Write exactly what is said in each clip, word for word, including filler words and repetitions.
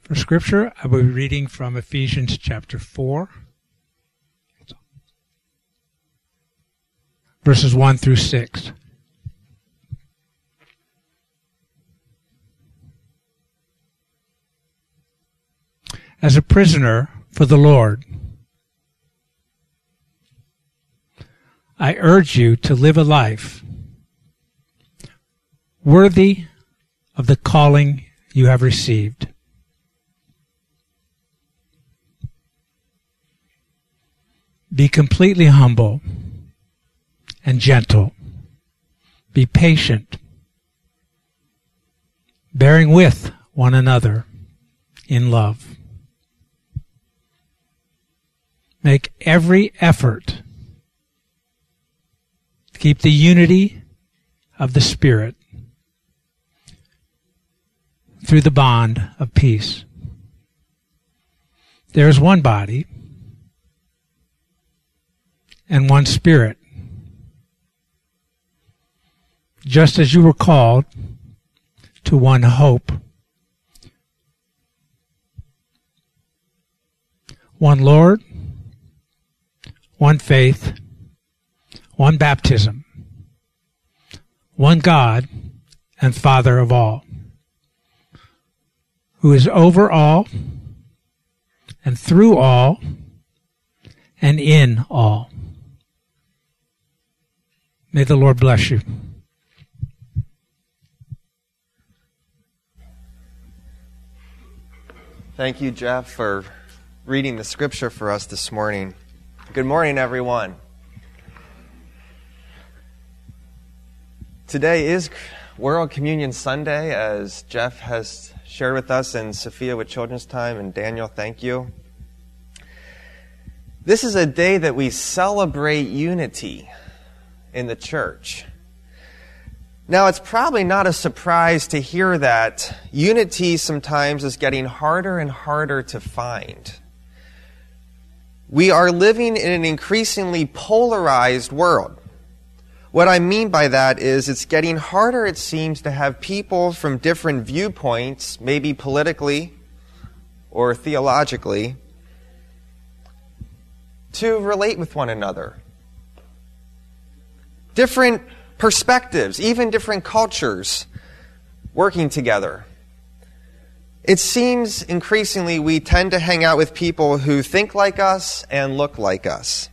For Scripture, I will be reading from Ephesians chapter four, verses one through six. As a prisoner for the Lord, I urge you to live a life worthy of the calling you have received. Be completely humble and gentle. Be patient, bearing with one another in love. Make every effort to keep the unity of the Spirit through the bond of peace. There is one body and one Spirit, just as you were called to one hope, one Lord, one faith, one baptism, one God and Father of all, who is over all and through all and in all. May the Lord bless you. Thank you, Jeff, for reading the scripture for us this morning. Good morning, everyone. Today is World Communion Sunday, as Jeff has shared with us, and Sophia with Children's Time, and Daniel, thank you. This is a day that we celebrate unity in the church. Now, it's probably not a surprise to hear that unity sometimes is getting harder and harder to find. We are living in an increasingly polarized world. What I mean by that is it's getting harder, it seems, to have people from different viewpoints, maybe politically or theologically, to relate with one another. Different perspectives, even different cultures working together. It seems increasingly we tend to hang out with people who think like us and look like us.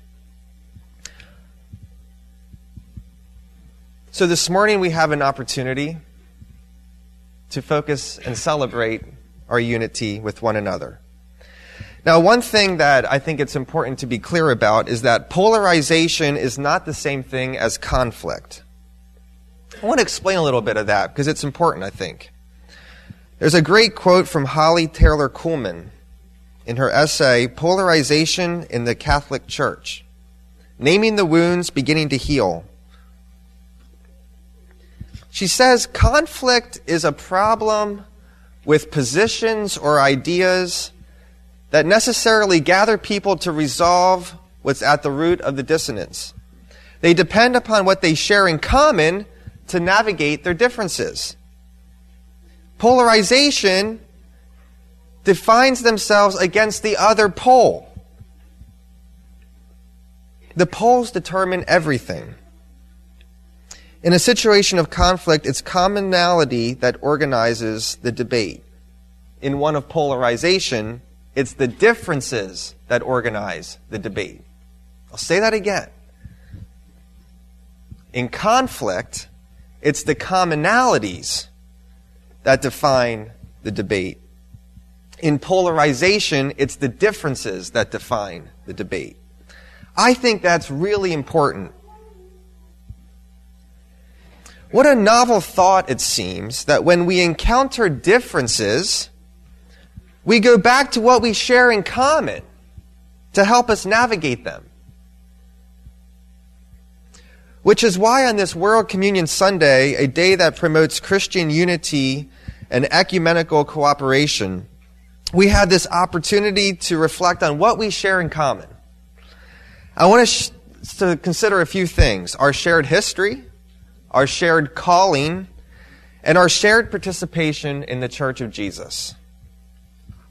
So this morning we have an opportunity to focus and celebrate our unity with one another. Now, one thing that I think it's important to be clear about is that polarization is not the same thing as conflict. I want to explain a little bit of that because it's important, I think. There's a great quote from Holly Taylor Coolman in her essay, Polarization in the Catholic Church, Naming the Wounds, Beginning to Heal. She says, conflict is a problem with positions or ideas that necessarily gather people to resolve what's at the root of the dissonance. They depend upon what they share in common to navigate their differences. Polarization defines themselves against the other pole. The poles determine everything. In a situation of conflict, it's commonality that organizes the debate. In one of polarization, it's the differences that organize the debate. I'll say that again. In conflict, it's the commonalities that define the debate. In polarization, it's the differences that define the debate. I think that's really important. What a novel thought it seems that when we encounter differences, we go back to what we share in common to help us navigate them. Which is why on this World Communion Sunday, a day that promotes Christian unity and ecumenical cooperation, we had this opportunity to reflect on what we share in common. I want to, sh- to consider a few things. Our shared history, our shared calling, and our shared participation in the Church of Jesus.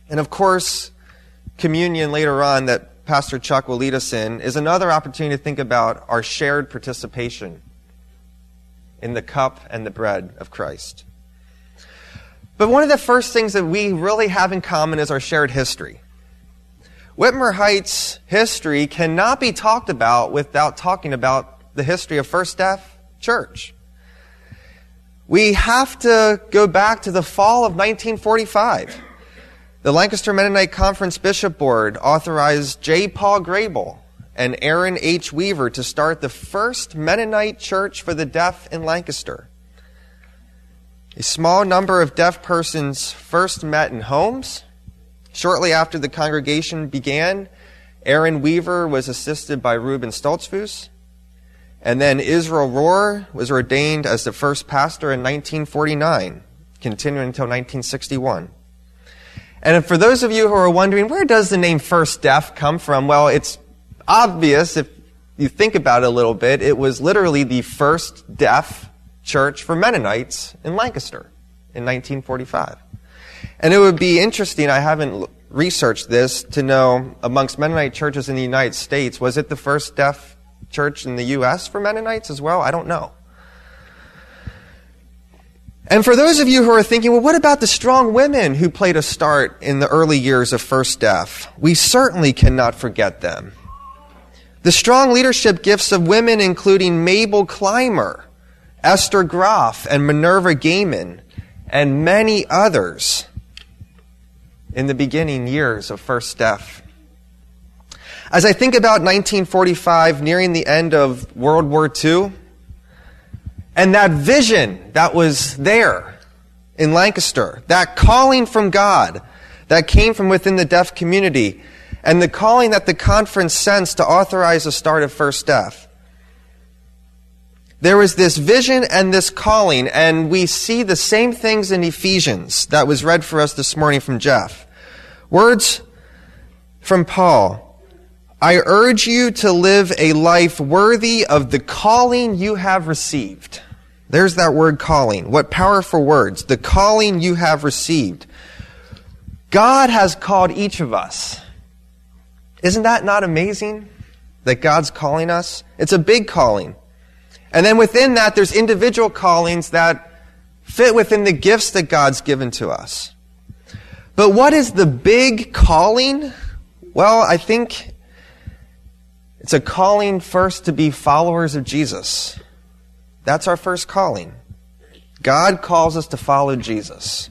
And of course, communion later on that Pastor Chuck will lead us in is another opportunity to think about our shared participation in the cup and the bread of Christ. But one of the first things that we really have in common is our shared history. Whitmer Heights history cannot be talked about without talking about the history of First Deaf Church. We have to go back to the fall of nineteen forty-five. The Lancaster Mennonite Conference Bishop Board authorized J. Paul Grable and Aaron H. Weaver to start the first Mennonite church for the deaf in Lancaster. A small number of deaf persons first met in homes. Shortly after the congregation began, Aaron Weaver was assisted by Reuben Stoltzfus, and then Israel Rohr was ordained as the first pastor in nineteen forty-nine, continuing until nineteen sixty-one. And for those of you who are wondering, where does the name First Deaf come from? Well, it's obvious if you think about it a little bit. It was literally the first deaf church for Mennonites in Lancaster in nineteen forty-five. And it would be interesting, I haven't researched this, to know amongst Mennonite churches in the United States, was it the first deaf church in the U S for Mennonites as well? I don't know. And for those of you who are thinking, well, what about the strong women who played a start in the early years of First Deaf? We certainly cannot forget them. The strong leadership gifts of women including Mabel Clymer, Esther Groff, and Minerva Gaiman, and many others in the beginning years of First Deaf. As I think about nineteen forty-five, nearing the end of World War Two, and that vision that was there in Lancaster, that calling from God that came from within the deaf community, and the calling that the conference sensed to authorize the start of First Deaf. There was this vision and this calling, and we see the same things in Ephesians that was read for us this morning from Jeff. Words from Paul. I urge you to live a life worthy of the calling you have received. There's that word calling. What powerful words. The calling you have received. God has called each of us. Isn't that not amazing? That God's calling us? It's a big calling. And then within that, there's individual callings that fit within the gifts that God's given to us. But what is the big calling? Well, I think it's a calling first to be followers of Jesus. That's our first calling. God calls us to follow Jesus.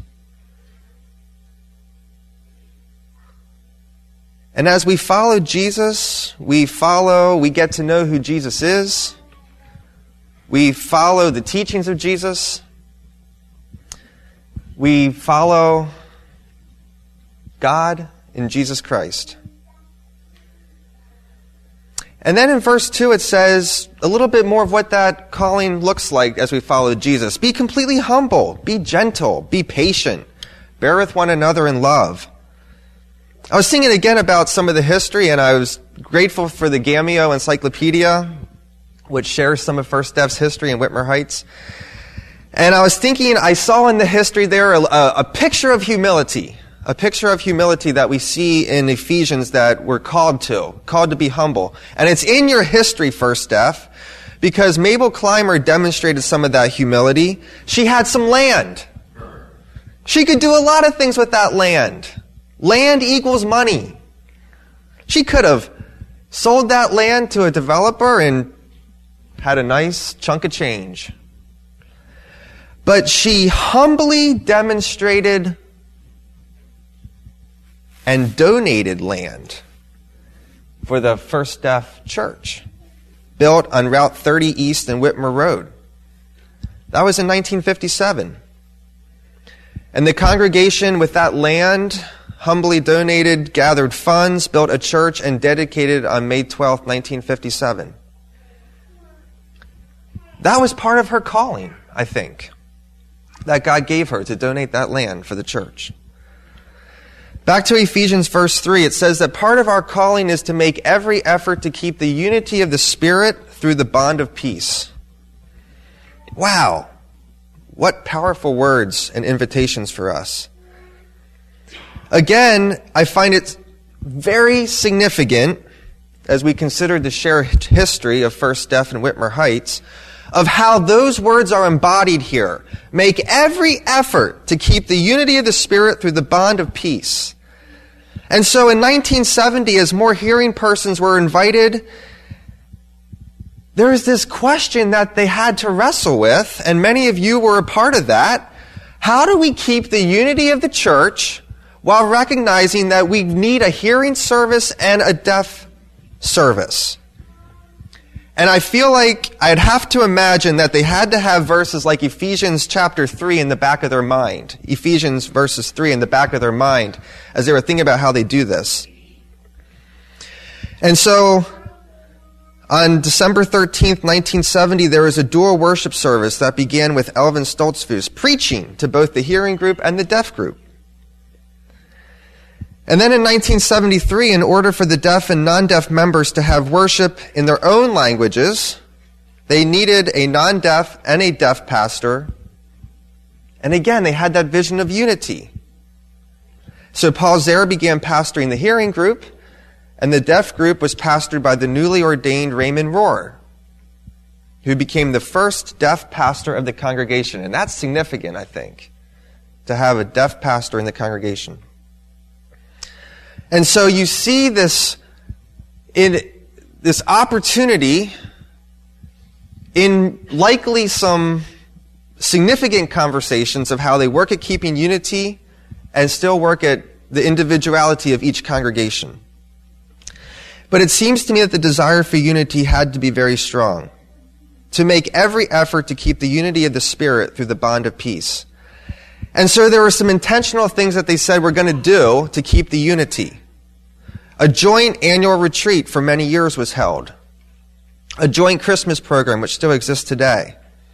And as we follow Jesus, we follow, we get to know who Jesus is. We follow the teachings of Jesus. We follow God in Jesus Christ. And then in verse two it says a little bit more of what that calling looks like as we follow Jesus. Be completely humble. Be gentle. Be patient. Bear with one another in love. I was thinking again about some of the history, and I was grateful for the Gamio Encyclopedia, which shares some of First Deaf's history in Whitmer Heights. And I was thinking, I saw in the history there a, a picture of humility, a picture of humility that we see in Ephesians that we're called to, called to be humble. And it's in your history, First Deaf, because Mabel Clymer demonstrated some of that humility. She had some land. She could do a lot of things with that land. Land equals money. She could have sold that land to a developer and had a nice chunk of change. But she humbly demonstrated and donated land for the First Deaf Church, built on Route thirty East and Whitmer Road. That was in nineteen fifty-seven. And the congregation with that land humbly donated, gathered funds, built a church, and dedicated on May twelfth, nineteen fifty-seven. That was part of her calling, I think, that God gave her to donate that land for the church. Back to Ephesians verse three, it says that part of our calling is to make every effort to keep the unity of the Spirit through the bond of peace. Wow. What powerful words and invitations for us. Again, I find it very significant, as we consider the shared history of First Deaf and Whitmer Heights, of how those words are embodied here. Make every effort to keep the unity of the Spirit through the bond of peace. And so in nineteen seventy, as more hearing persons were invited, there was this question that they had to wrestle with, and many of you were a part of that. How do we keep the unity of the church while recognizing that we need a hearing service and a deaf service? And I feel like I'd have to imagine that they had to have verses like Ephesians chapter three in the back of their mind. Ephesians verses three in the back of their mind as they were thinking about how they do this. And so, on December thirteenth, nineteen seventy, there was a dual worship service that began with Elvin Stoltzfus preaching to both the hearing group and the deaf group. And then in nineteen seventy-three, in order for the deaf and non-deaf members to have worship in their own languages, they needed a non-deaf and a deaf pastor. And again, they had that vision of unity. So Paul Zera began pastoring the hearing group, and the deaf group was pastored by the newly ordained Raymond Rohr, who became the first deaf pastor of the congregation. And that's significant, I think, to have a deaf pastor in the congregation. And so you see this in this opportunity in likely some significant conversations of how they work at keeping unity and still work at the individuality of each congregation. But it seems to me that the desire for unity had to be very strong, to make every effort to keep the unity of the Spirit through the bond of peace. And so there were some intentional things that they said we're going to do to keep the unity. A joint annual retreat for many years was held. A joint Christmas program, which still exists today.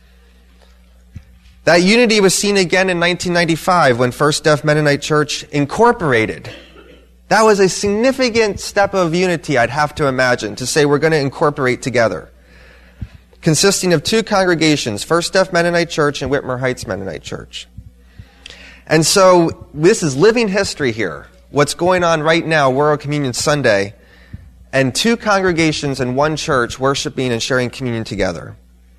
That unity was seen again in nineteen ninety-five when First Deaf Mennonite Church incorporated. That was a significant step of unity, I'd have to imagine, to say we're going to incorporate together. Consisting of two congregations, First Deaf Mennonite Church and Whitmer Heights Mennonite Church. And so this is living history here. What's going on right now, World Communion Sunday, and two congregations and one church worshiping and sharing communion together.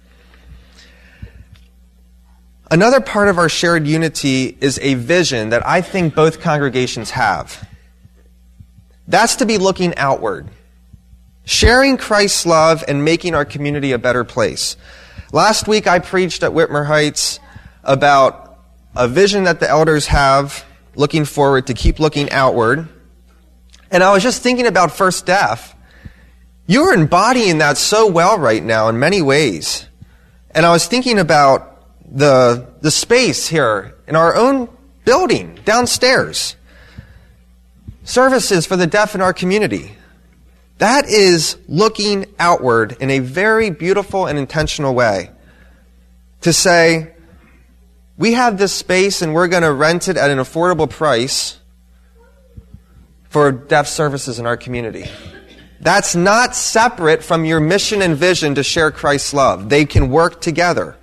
Another part of our shared unity is a vision that I think both congregations have. That's to be looking outward, sharing Christ's love and making our community a better place. Last week I preached at Whitmer Heights about a vision that the elders have, looking forward to keep looking outward. And I was just thinking about First Deaf. You're embodying that so well right now in many ways. And I was thinking about the, the space here in our own building downstairs. Services for the deaf in our community. That is looking outward in a very beautiful and intentional way. To say, we have this space and we're going to rent it at an affordable price for deaf services in our community. That's not separate from your mission and vision to share Christ's love. They can work together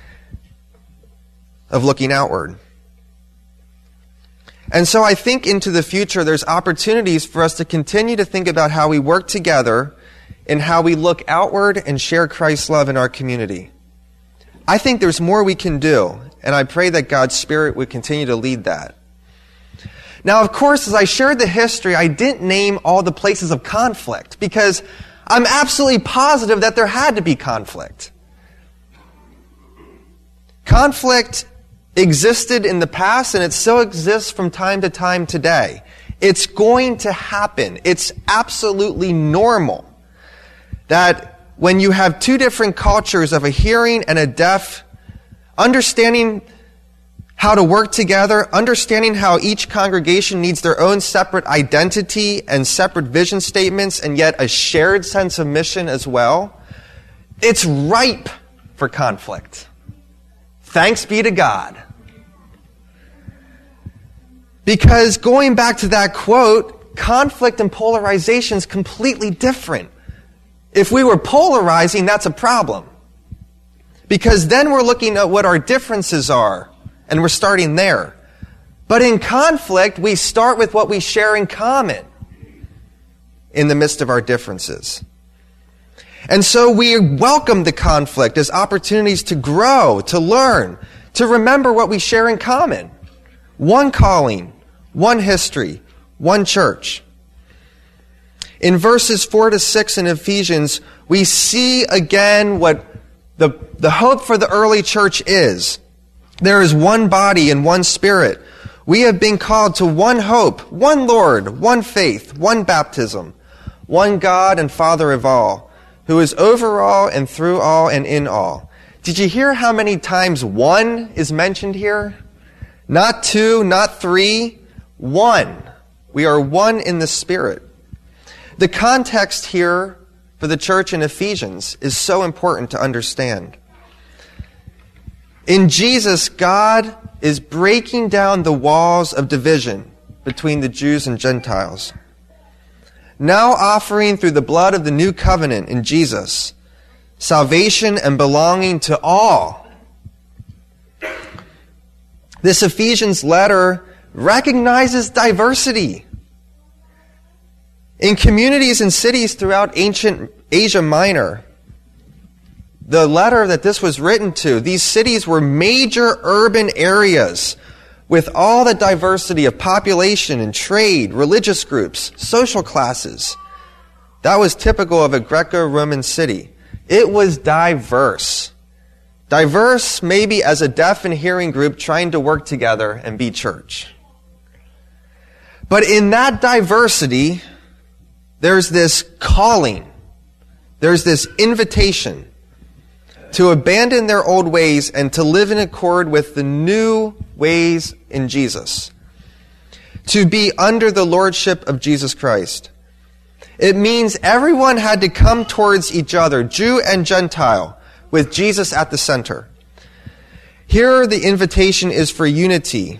of looking outward. And so I think into the future there's opportunities for us to continue to think about how we work together and how we look outward and share Christ's love in our community. I think there's more we can do, and I pray that God's Spirit would continue to lead that. Now, of course, as I shared the history, I didn't name all the places of conflict, because I'm absolutely positive that there had to be conflict. Conflict existed in the past, and it still exists from time to time today. It's going to happen. It's absolutely normal that when you have two different cultures of a hearing and a deaf, understanding how to work together, understanding how each congregation needs their own separate identity and separate vision statements, and yet a shared sense of mission as well, it's ripe for conflict. Thanks be to God. Because going back to that quote, conflict and polarization is completely different. If we were polarizing, that's a problem. Because then we're looking at what our differences are, and we're starting there. But in conflict, we start with what we share in common in the midst of our differences. And so we welcome the conflict as opportunities to grow, to learn, to remember what we share in common. One calling, one history, one church. In verses four to six in Ephesians, we see again what the, the hope for the early church is. There is one body and one spirit. We have been called to one hope, one Lord, one faith, one baptism, one God and Father of all, who is over all and through all and in all. Did you hear how many times one is mentioned here? Not two, not three, one. We are one in the Spirit. The context here for the church in Ephesians is so important to understand. In Jesus, God is breaking down the walls of division between the Jews and Gentiles, now offering through the blood of the new covenant in Jesus salvation and belonging to all. This Ephesians letter recognizes diversity. In communities and cities throughout ancient Asia Minor, the letter that this was written to, these cities were major urban areas with all the diversity of population and trade, religious groups, social classes. That was typical of a Greco-Roman city. It was diverse. Diverse maybe as a deaf and hearing group trying to work together and be church. But in that diversity, there's this calling, there's this invitation to abandon their old ways and to live in accord with the new ways in Jesus, to be under the lordship of Jesus Christ. It means everyone had to come towards each other, Jew and Gentile, with Jesus at the center. Here the invitation is for unity.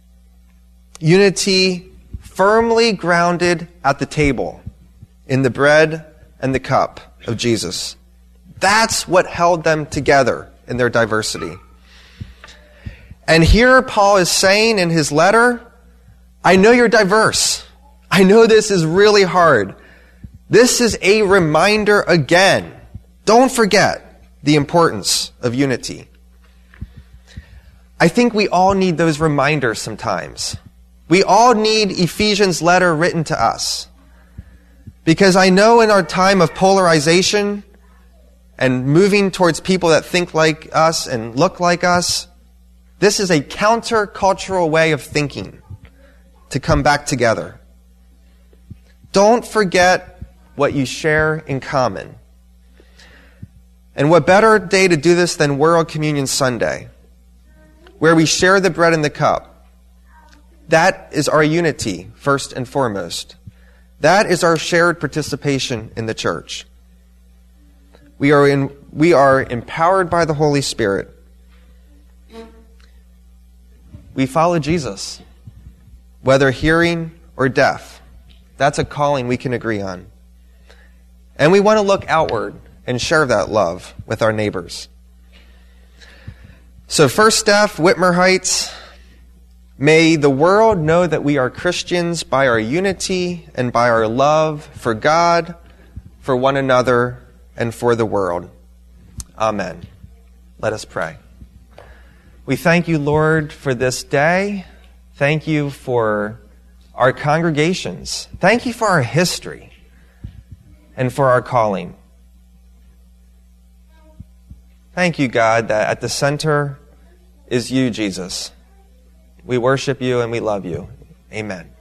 Unity firmly grounded at the table, in the bread and the cup of Jesus. That's what held them together in their diversity. And here Paul is saying in his letter, I know you're diverse. I know this is really hard. This is a reminder again. Don't forget the importance of unity. I think we all need those reminders sometimes. We all need Ephesians letter written to us. Because I know in our time of polarization and moving towards people that think like us and look like us, this is a countercultural way of thinking to come back together. Don't forget what you share in common. And what better day to do this than World Communion Sunday, where we share the bread and the cup. That is our unity, first and foremost. That is our shared participation in the church. We are in, we are empowered by the Holy Spirit. We follow Jesus, whether hearing or deaf. That's a calling we can agree on. And we want to look outward and share that love with our neighbors. So First Steph, Whitmer Heights, may the world know that we are Christians by our unity and by our love for God, for one another, and for the world. Amen. Let us pray. We thank you, Lord, for this day. Thank you for our congregations. Thank you for our history and for our calling. Thank you, God, that at the center is you, Jesus. We worship you and we love you. Amen.